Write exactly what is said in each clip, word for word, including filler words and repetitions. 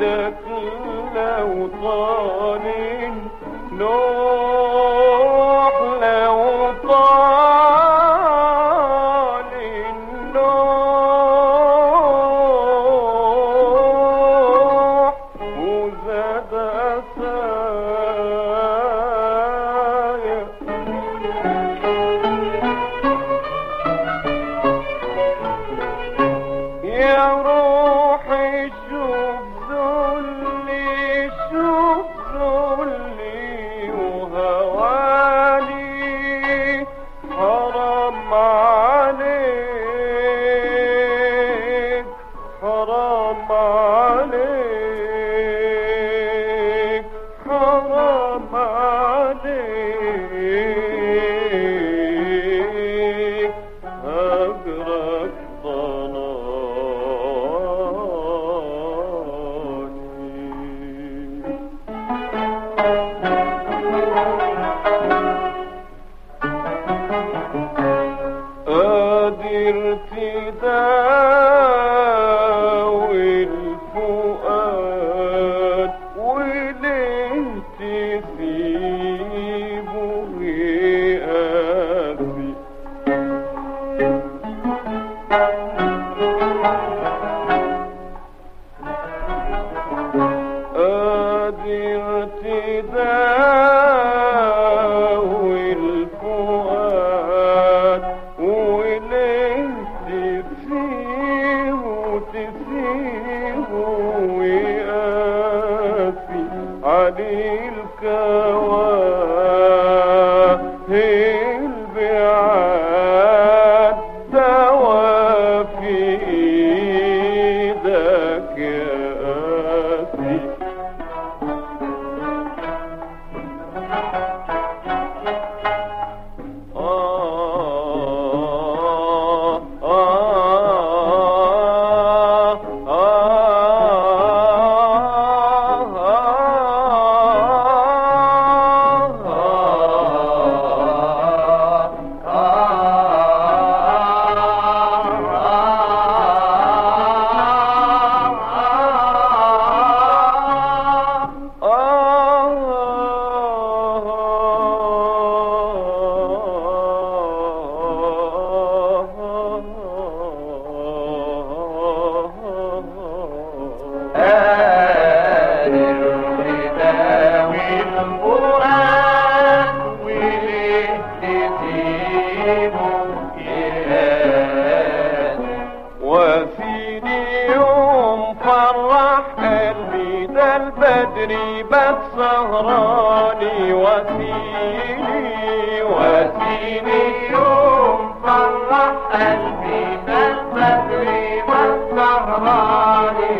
ايدك لو طال نوح، لو طال النوح وزاد أسايا. يا روحي شوف ذلي، شوف ذلي وهواني، حرام عليك، حرام عليك، حرام عليك، هجرك قادر تداوي الفؤاد وليه تسيبه يقاسي. قادر تداوي الفؤاد وليه تسيبه، تسيبه ويقاسي عليه الكواهي البعاد دوا في ايدك يا قاسي. وفيني يوم فرح قلبي ده البدري بات سهراني، وفيني وفيني يوم فرح قلبي ده البدري بات سهراني،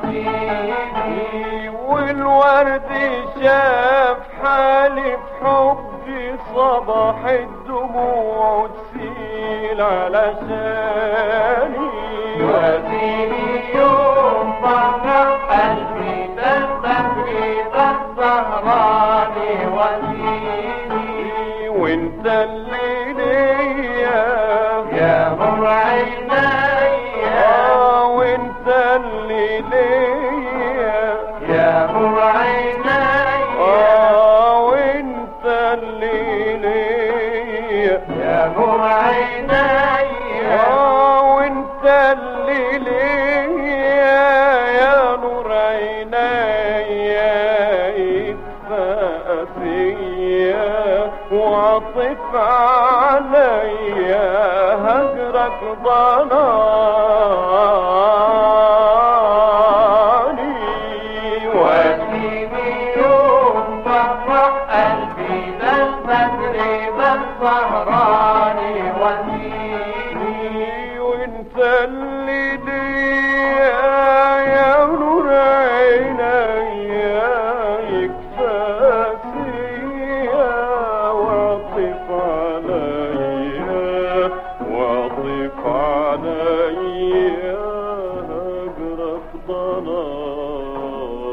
وفيني والورد شاف حالي بحبي صباح الدموع تسيل علشاني. وفيني يوم فرح قلبي ده البدري بات سهراني، وفيني وانت اللي ليا يا نور عينيا، وانت اللي ليا يا نور عينيا، وانت اللي ليا يا نور عينيا، وانت اللي ليا يا نور عينيا. يكفى فيا وعطف عليا هجرك ضناني. وفيني يوم فرح قلبي ده البدري بات سهراني، وفيني وانت اللي ليا يا نور عينيا. يكفى فيا وعطف عليا، وعطف عليا هجرك ضناني.